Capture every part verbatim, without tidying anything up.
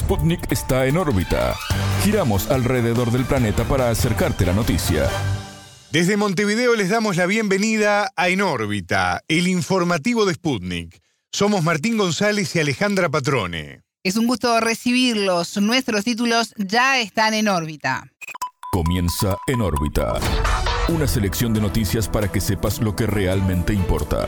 Sputnik está en órbita. Giramos alrededor del planeta para acercarte la noticia. Desde Montevideo les damos la bienvenida a En órbita, el informativo de Sputnik. Somos Martín González y Alejandra Patrone. Es un gusto recibirlos. Nuestros títulos ya están en órbita. Comienza En órbita. Una selección de noticias para que sepas lo que realmente importa.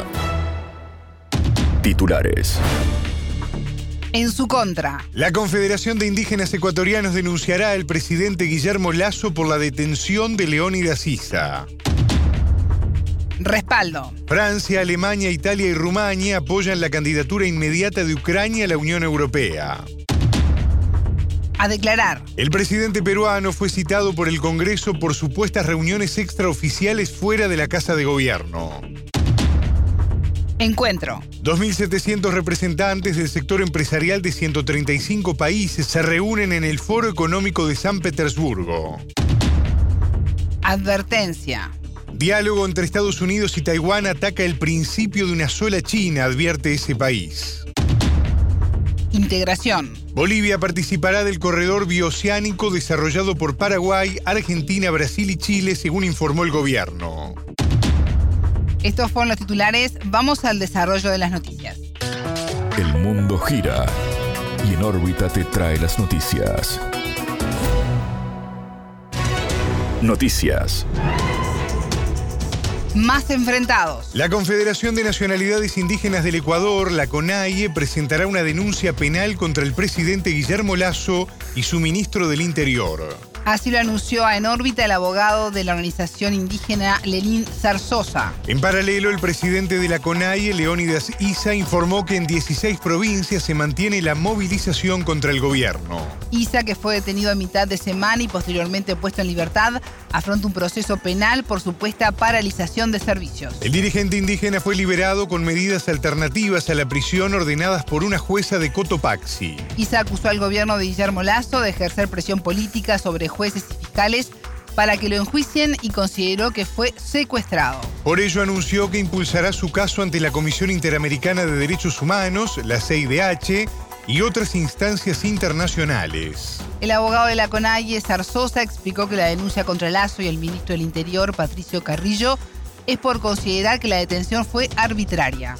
Titulares. En su contra. La Confederación de Indígenas Ecuatorianos denunciará al presidente Guillermo Lasso por la detención de Leónidas Issa. Respaldo. Francia, Alemania, Italia y Rumania apoyan la candidatura inmediata de Ucrania a la Unión Europea. A declarar. El presidente peruano fue citado por el Congreso por supuestas reuniones extraoficiales fuera de la Casa de Gobierno. Encuentro. dos mil setecientos representantes del sector empresarial de ciento treinta y cinco países se reúnen en el Foro Económico de San Petersburgo. Advertencia. Diálogo entre Estados Unidos y Taiwán ataca el principio de una sola China, advierte ese país. Integración. Bolivia participará del corredor bioceánico desarrollado por Paraguay, Argentina, Brasil y Chile, según informó el gobierno. Estos fueron los titulares. Vamos al desarrollo de las noticias. El mundo gira y En órbita te trae las noticias. Noticias. Más enfrentados. La Confederación de Nacionalidades Indígenas del Ecuador, la CONAIE, presentará una denuncia penal contra el presidente Guillermo Lasso y su ministro del Interior. Así lo anunció a En órbita el abogado de la organización indígena Lenín Zarzosa. En paralelo, el presidente de la CONAIE, Leónidas Issa, informó que en dieciséis provincias se mantiene la movilización contra el gobierno. Issa, que fue detenido a mitad de semana y posteriormente puesto en libertad, afronta un proceso penal por supuesta paralización de servicios. El dirigente indígena fue liberado con medidas alternativas a la prisión ordenadas por una jueza de Cotopaxi. Issa acusó al gobierno de Guillermo Lasso de ejercer presión política sobre jueces y fiscales para que lo enjuicien y consideró que fue secuestrado. Por ello anunció que impulsará su caso ante la Comisión Interamericana de Derechos Humanos, la C I D H, y otras instancias internacionales. El abogado de la CONAIE, Zarzosa, explicó que la denuncia contra Lasso y el ministro del Interior, Patricio Carrillo, es por considerar que la detención fue arbitraria.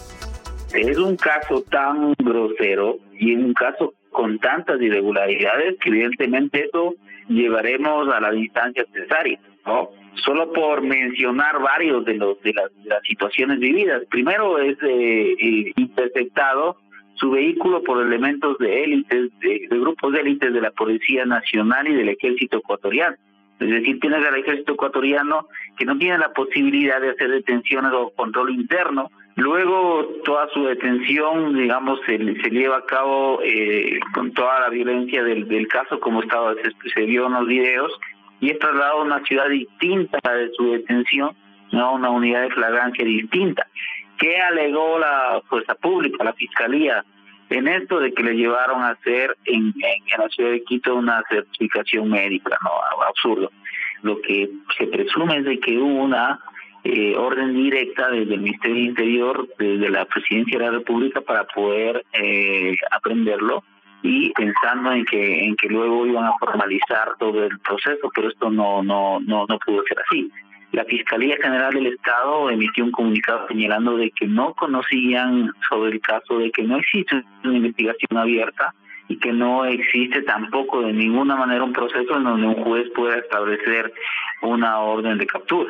Es un caso tan grosero y un caso con tantas irregularidades que evidentemente eso llevaremos a las instancias necesarias, ¿no? Solo por mencionar varios de los de las, de las situaciones vividas. Primero es eh, eh, interceptado su vehículo por elementos de élites, de, de grupos de élites de la Policía Nacional y del Ejército Ecuatoriano. Es decir, tienes al Ejército Ecuatoriano que no tiene la posibilidad de hacer detenciones o control interno. Luego, toda su detención, digamos, se, se lleva a cabo eh, con toda la violencia del, del caso, como estaba se, se vio en los videos, y es trasladado a una ciudad distinta de su detención, no una unidad de flagrancia distinta. ¿Qué alegó la fuerza pública, la fiscalía, en esto de que le llevaron a hacer en, en, en la ciudad de Quito una certificación médica? No, absurdo. Lo que se presume es de que hubo una eh, orden directa desde el Ministerio del Interior, desde la Presidencia de la República, para poder eh, aprenderlo, y pensando en que en que luego iban a formalizar todo el proceso, pero esto no no no no pudo ser así. La Fiscalía General del Estado emitió un comunicado señalando de que no conocían sobre el caso, de que no existe una investigación abierta y que no existe tampoco de ninguna manera un proceso en donde un juez pueda establecer una orden de captura.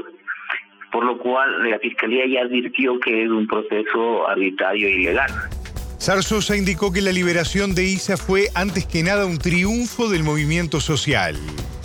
Por lo cual la Fiscalía ya advirtió que es un proceso arbitrario e ilegal. Zarzosa indicó que la liberación de Issa fue antes que nada un triunfo del movimiento social.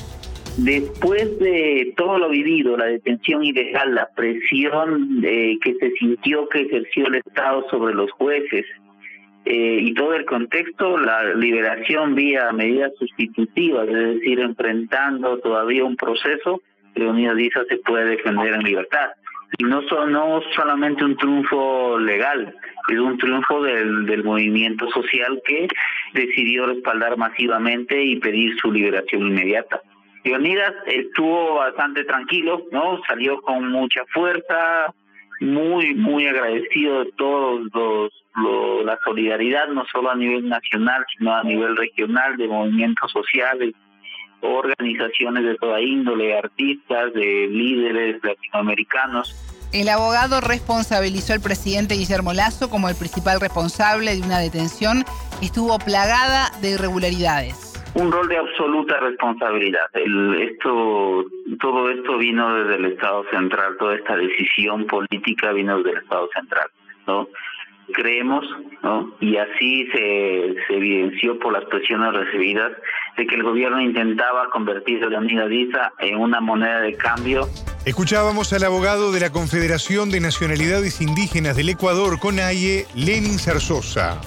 Después de todo lo vivido, la detención ilegal, la presión eh, que se sintió que ejerció el Estado sobre los jueces eh, y todo el contexto, la liberación vía medidas sustitutivas, es decir, enfrentando todavía un proceso, Leónidas Issa se puede defender en libertad. Y no, son, no solamente un triunfo legal, es un triunfo del, del movimiento social que decidió respaldar masivamente y pedir su liberación inmediata. Leónidas estuvo bastante tranquilo, ¿no? Salió con mucha fuerza, muy, muy agradecido de todos los, los la solidaridad, no solo a nivel nacional, sino a nivel regional, de movimientos sociales, organizaciones de toda índole, artistas, de líderes latinoamericanos. El abogado responsabilizó al presidente Guillermo Lasso como el principal responsable de una detención que estuvo plagada de irregularidades. Un rol de absoluta responsabilidad. El, esto, todo esto vino desde el Estado Central, toda esta decisión política vino desde el Estado Central, ¿no? Creemos, ¿no? Y así se, se evidenció por las presiones recibidas de que el gobierno intentaba convertir la Minadisa en una moneda de cambio. Escuchábamos al abogado de la Confederación de Nacionalidades Indígenas del Ecuador, CONAIE, Lenin Zarzosa.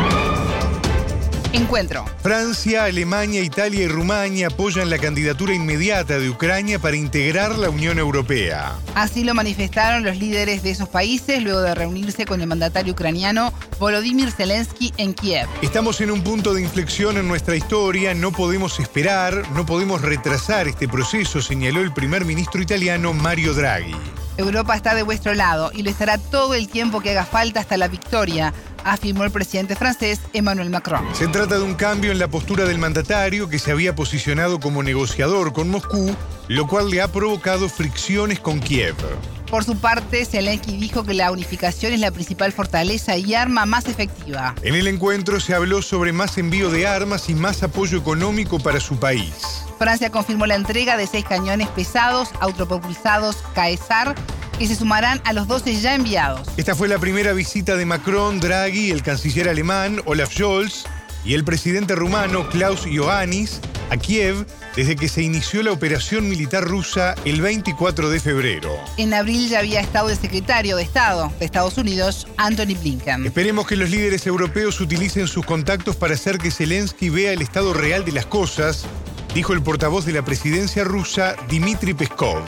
Encuentro. Francia, Alemania, Italia y Rumania apoyan la candidatura inmediata de Ucrania para integrar la Unión Europea. Así lo manifestaron los líderes de esos países luego de reunirse con el mandatario ucraniano Volodymyr Zelensky en Kiev. Estamos en un punto de inflexión en nuestra historia, no podemos esperar, no podemos retrasar este proceso, señaló el primer ministro italiano Mario Draghi. Europa está de vuestro lado y lo estará todo el tiempo que haga falta hasta la victoria, afirmó el presidente francés Emmanuel Macron. Se trata de un cambio en la postura del mandatario que se había posicionado como negociador con Moscú, lo cual le ha provocado fricciones con Kiev. Por su parte, Zelensky dijo que la unificación es la principal fortaleza y arma más efectiva. En el encuentro se habló sobre más envío de armas y más apoyo económico para su país. Francia confirmó la entrega de seis cañones pesados autopropulsados Caesar, que se sumarán a los doce ya enviados. Esta fue la primera visita de Macron, Draghi, el canciller alemán Olaf Scholz y el presidente rumano Klaus Iohannis a Kiev desde que se inició la operación militar rusa el veinticuatro de febrero. En abril ya había estado el secretario de Estado de Estados Unidos, Antony Blinken. Esperemos que los líderes europeos utilicen sus contactos para hacer que Zelensky vea el estado real de las cosas, dijo el portavoz de la presidencia rusa, Dmitry Peskov.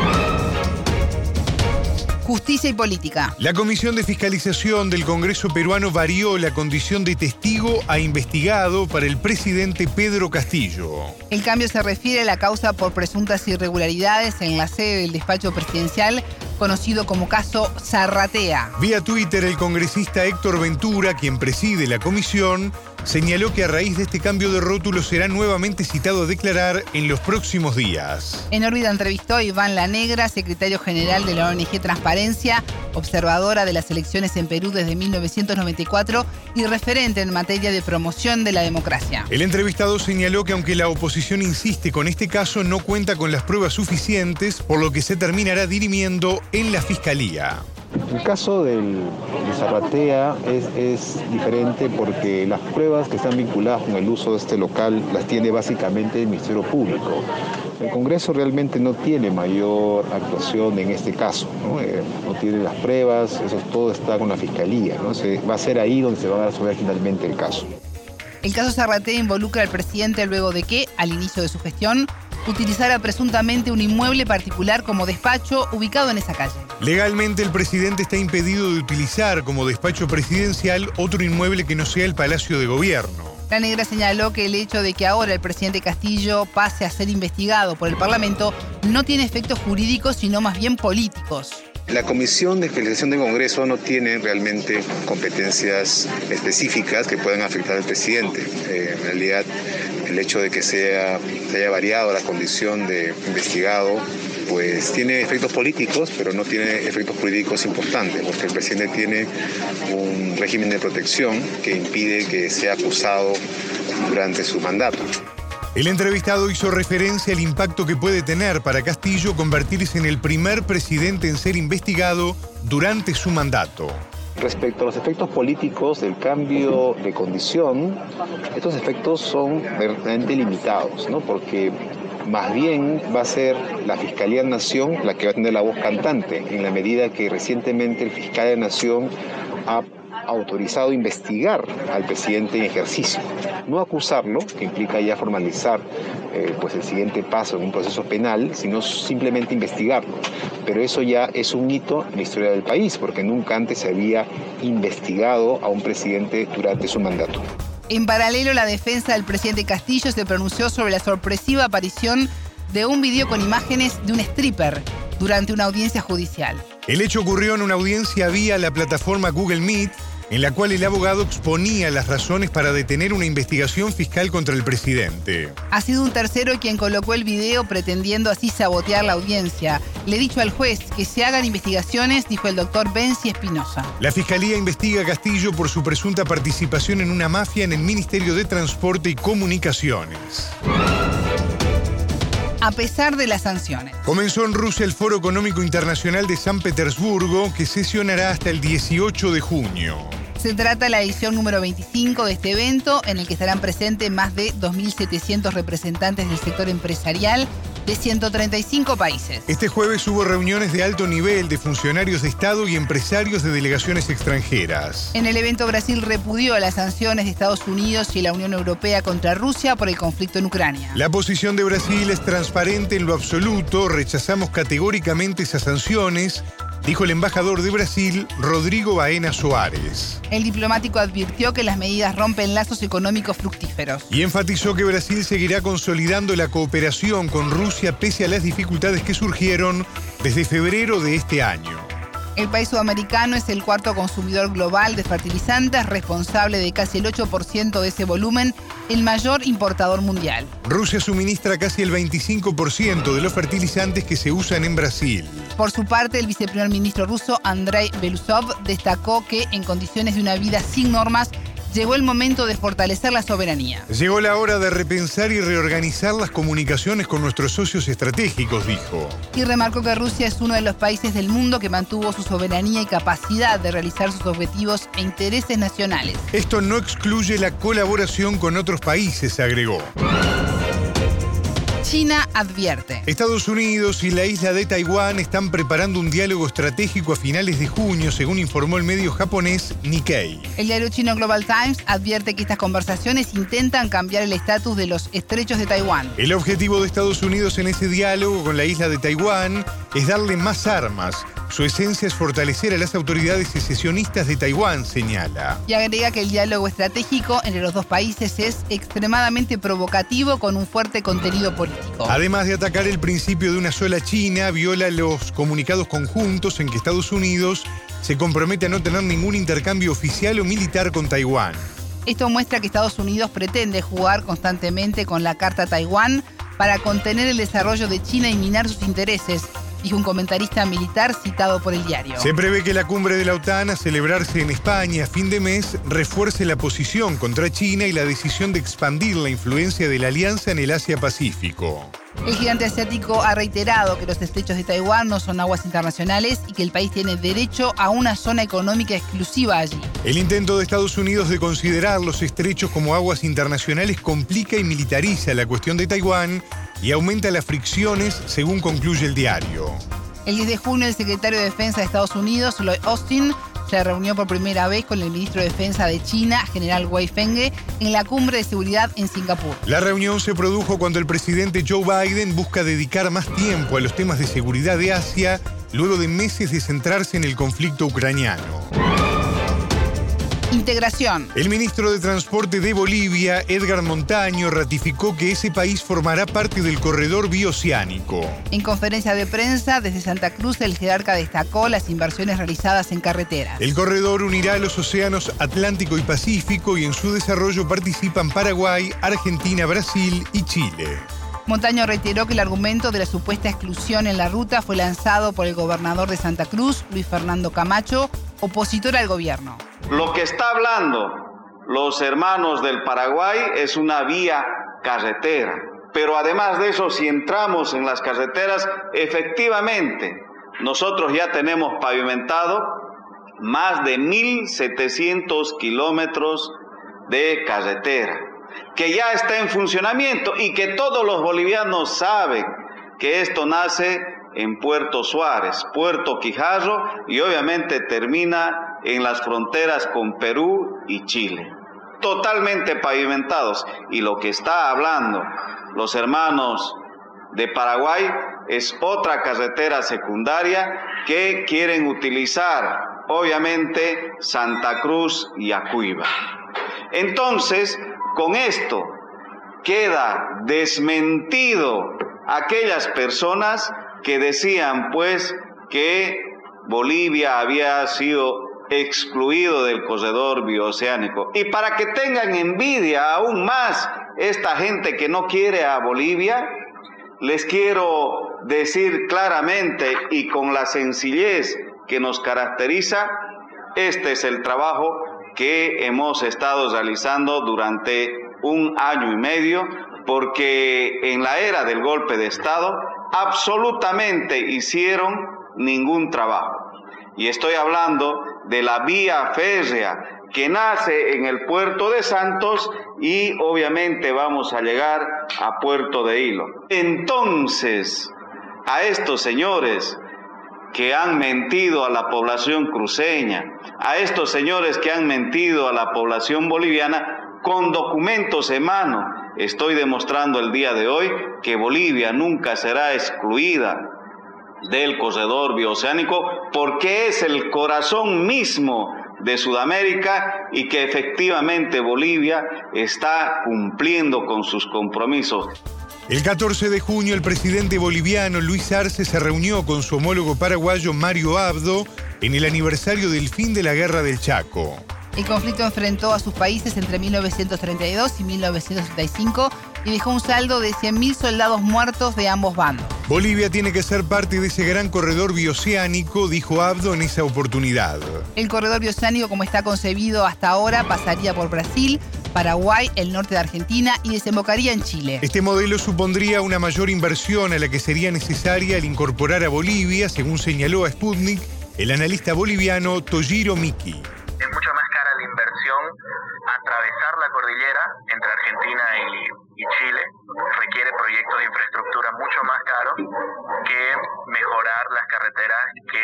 Justicia y política. La Comisión de Fiscalización del Congreso peruano varió la condición de testigo a investigado para el presidente Pedro Castillo. El cambio se refiere a la causa por presuntas irregularidades en la sede del despacho presidencial, conocido como caso Zarratea. Vía Twitter, el congresista Héctor Ventura, quien preside la comisión, señaló que a raíz de este cambio de rótulo será nuevamente citado a declarar en los próximos días. En órbita entrevistó a Iván Lanegra, secretario general de la O N G Transparencia, observadora de las elecciones en Perú desde mil novecientos noventa y cuatro y referente en materia de promoción de la democracia. El entrevistado señaló que aunque la oposición insiste con este caso, no cuenta con las pruebas suficientes, por lo que se terminará dirimiendo en la Fiscalía. El caso del, de Zarratea es, es diferente porque las pruebas que están vinculadas con el uso de este local las tiene básicamente el Ministerio Público. El Congreso realmente no tiene mayor actuación en este caso, ¿no? Eh, no tiene las pruebas, eso todo está con la Fiscalía, ¿no? Se, va a ser ahí donde se va a resolver finalmente el caso. El caso Zarratea involucra al presidente luego de que, al inicio de su gestión, utilizara presuntamente un inmueble particular como despacho ubicado en esa calle. Legalmente, el presidente está impedido de utilizar como despacho presidencial otro inmueble que no sea el Palacio de Gobierno. Lanegra señaló que el hecho de que ahora el presidente Castillo pase a ser investigado por el Parlamento no tiene efectos jurídicos, sino más bien políticos. La Comisión de Fiscalización del Congreso no tiene realmente competencias específicas que puedan afectar al presidente. Eh, en realidad, el hecho de que sea, se haya variado la condición de investigado, pues tiene efectos políticos, pero no tiene efectos jurídicos importantes, porque el presidente tiene un régimen de protección que impide que sea acusado durante su mandato. El entrevistado hizo referencia al impacto que puede tener para Castillo convertirse en el primer presidente en ser investigado durante su mandato. Respecto a los efectos políticos del cambio de condición, estos efectos son verdaderamente limitados, ¿no? Porque más bien va a ser la Fiscalía de Nación la que va a tener la voz cantante, en la medida que recientemente el fiscal de Nación ha autorizado investigar al presidente en ejercicio. No acusarlo, que implica ya formalizar eh, pues el siguiente paso en un proceso penal, sino simplemente investigarlo. Pero eso ya es un hito en la historia del país, porque nunca antes se había investigado a un presidente durante su mandato. En paralelo, la defensa del presidente Castillo se pronunció sobre la sorpresiva aparición de un video con imágenes de un stripper durante una audiencia judicial. El hecho ocurrió en una audiencia vía la plataforma Google Meet, en la cual el abogado exponía las razones para detener una investigación fiscal contra el presidente. Ha sido un tercero quien colocó el video pretendiendo así sabotear la audiencia. Le he dicho al juez que se hagan investigaciones, dijo el doctor Benzi Espinosa. La Fiscalía investiga a Castillo por su presunta participación en una mafia en el Ministerio de Transporte y Comunicaciones. A pesar de las sanciones. Comenzó en Rusia el Foro Económico Internacional de San Petersburgo, que sesionará hasta el dieciocho de junio. Se trata de la edición número veinticinco de este evento, en el que estarán presentes más de dos mil setecientos representantes del sector empresarial de ciento treinta y cinco países. Este jueves hubo reuniones de alto nivel de funcionarios de Estado y empresarios de delegaciones extranjeras. En el evento, Brasil repudió las sanciones de Estados Unidos y la Unión Europea contra Rusia por el conflicto en Ucrania. La posición de Brasil es transparente en lo absoluto. Rechazamos categóricamente esas sanciones, dijo el embajador de Brasil, Rodrigo Baena Soares. El diplomático advirtió que las medidas rompen lazos económicos fructíferos. Y enfatizó que Brasil seguirá consolidando la cooperación con Rusia pese a las dificultades que surgieron desde febrero de este año. El país sudamericano es el cuarto consumidor global de fertilizantes, responsable de casi el ocho por ciento de ese volumen, el mayor importador mundial. Rusia suministra casi el veinticinco por ciento de los fertilizantes que se usan en Brasil. Por su parte, el viceprimer ministro ruso, Andrei Belousov, destacó que en condiciones de una vida sin normas, llegó el momento de fortalecer la soberanía. Llegó la hora de repensar y reorganizar las comunicaciones con nuestros socios estratégicos, dijo. Y remarcó que Rusia es uno de los países del mundo que mantuvo su soberanía y capacidad de realizar sus objetivos e intereses nacionales. Esto no excluye la colaboración con otros países, agregó. China advierte. Estados Unidos y la isla de Taiwán están preparando un diálogo estratégico a finales de junio, según informó el medio japonés Nikkei. El diario chino Global Times advierte que estas conversaciones intentan cambiar el estatus de los estrechos de Taiwán. El objetivo de Estados Unidos en ese diálogo con la isla de Taiwán es darle más armas. Su esencia es fortalecer a las autoridades secesionistas de Taiwán, señala. Y agrega que el diálogo estratégico entre los dos países es extremadamente provocativo con un fuerte contenido político. Además de atacar el principio de una sola China, viola los comunicados conjuntos en que Estados Unidos se compromete a no tener ningún intercambio oficial o militar con Taiwán. Esto muestra que Estados Unidos pretende jugar constantemente con la Carta Taiwán para contener el desarrollo de China y minar sus intereses, dijo un comentarista militar citado por el diario. Se prevé que la cumbre de la OTAN a celebrarse en España a fin de mes refuerce la posición contra China y la decisión de expandir la influencia de la alianza en el Asia-Pacífico. El gigante asiático ha reiterado que los estrechos de Taiwán no son aguas internacionales y que el país tiene derecho a una zona económica exclusiva allí. El intento de Estados Unidos de considerar los estrechos como aguas internacionales complica y militariza la cuestión de Taiwán y aumenta las fricciones, según concluye el diario. El diez de junio, el secretario de Defensa de Estados Unidos, Lloyd Austin, se reunió por primera vez con el ministro de Defensa de China, general Wei Fenghe, en la cumbre de seguridad en Singapur. La reunión se produjo cuando el presidente Joe Biden busca dedicar más tiempo a los temas de seguridad de Asia, luego de meses de centrarse en el conflicto ucraniano. Integración. El ministro de Transporte de Bolivia, Edgar Montaño, ratificó que ese país formará parte del corredor bioceánico. En conferencia de prensa desde Santa Cruz, el jerarca destacó las inversiones realizadas en carreteras. El corredor unirá los océanos Atlántico y Pacífico y en su desarrollo participan Paraguay, Argentina, Brasil y Chile. Montaño reiteró que el argumento de la supuesta exclusión en la ruta fue lanzado por el gobernador de Santa Cruz, Luis Fernando Camacho, opositor al gobierno. Lo que está hablando los hermanos del Paraguay es una vía carretera. Pero además de eso, si entramos en las carreteras, efectivamente, nosotros ya tenemos pavimentado más de mil setecientos kilómetros de carretera, que ya está en funcionamiento y que todos los bolivianos saben que esto nace en Puerto Suárez, Puerto Quijarro y obviamente termina en las fronteras con Perú y Chile. Totalmente pavimentados. Y lo que está hablando los hermanos de Paraguay es otra carretera secundaria que quieren utilizar, obviamente, Santa Cruz y Acuíba. Entonces, con esto queda desmentido aquellas personas que decían pues que Bolivia había sido excluido del corredor bioceánico. Y para que tengan envidia aún más esta gente que no quiere a Bolivia, les quiero decir claramente y con la sencillez que nos caracteriza, este es el trabajo que hemos estado realizando durante un año y medio, porque en la era del golpe de Estado absolutamente hicieron ningún trabajo. Y estoy hablando de la vía férrea que nace en el puerto de Santos y obviamente vamos a llegar a Puerto de Hilo. Entonces, a estos señores que han mentido a la población cruceña, a estos señores que han mentido a la población boliviana, con documentos en mano, estoy demostrando el día de hoy que Bolivia nunca será excluida del corredor bioceánico, porque es el corazón mismo de Sudamérica y que efectivamente Bolivia está cumpliendo con sus compromisos. El catorce de junio, el presidente boliviano Luis Arce se reunió con su homólogo paraguayo Mario Abdo en el aniversario del fin de la Guerra del Chaco. El conflicto enfrentó a sus países entre mil novecientos treinta y dos y mil novecientos setenta y cinco y dejó un saldo de cien mil soldados muertos de ambos bandos. Bolivia tiene que ser parte de ese gran corredor bioceánico, dijo Abdo en esa oportunidad. El corredor bioceánico, como está concebido hasta ahora, pasaría por Brasil, Paraguay, el norte de Argentina y desembocaría en Chile. Este modelo supondría una mayor inversión a la que sería necesaria al incorporar a Bolivia, según señaló a Sputnik el analista boliviano Toshiro Miki. Es mucho más cara la inversión atravesar la cordillera entre Argentina y, y Chile. Requiere proyectos de infraestructura mucho más caros que mejorar las carreteras que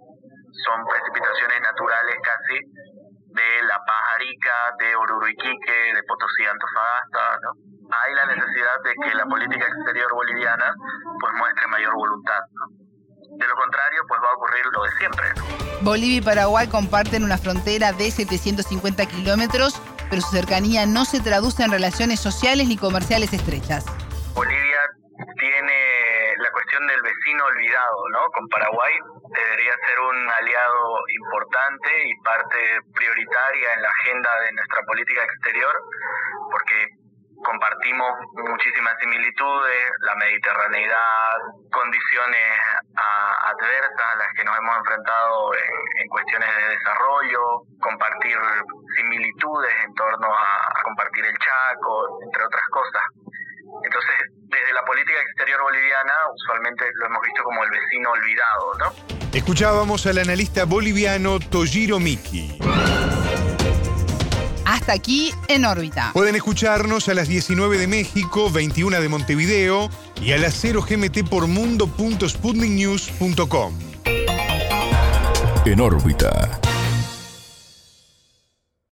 son precipitaciones naturales casi de La Paz Arica, de Oruro Iquique, de Potosí Antofagasta, ¿no? Hay la necesidad de que la política exterior boliviana pues muestre mayor voluntad, ¿no? De lo contrario, pues va a ocurrir lo de siempre, ¿no? Bolivia y Paraguay comparten una frontera de setecientos cincuenta kilómetros, pero su cercanía no se traduce en relaciones sociales ni comerciales estrechas. Bolivia tiene la cuestión del vecino olvidado, ¿no? Con Paraguay debería ser un aliado importante y parte prioritaria en la agenda de nuestra política exterior, porque compartimos muchísimas similitudes, la mediterraneidad, condiciones a, adversas a las que nos hemos enfrentado en, en cuestiones de desarrollo, compartir similitudes en torno a, a compartir el Chaco, entre otras cosas. Entonces, desde la política exterior boliviana, usualmente lo hemos visto como el vecino olvidado, ¿no? Escuchábamos al analista boliviano Toshiro Miki. Hasta aquí En órbita. Pueden escucharnos a las diecinueve de México, veintiuna de Montevideo y a las cero G M T por mundo punto sputnik news punto com. En órbita.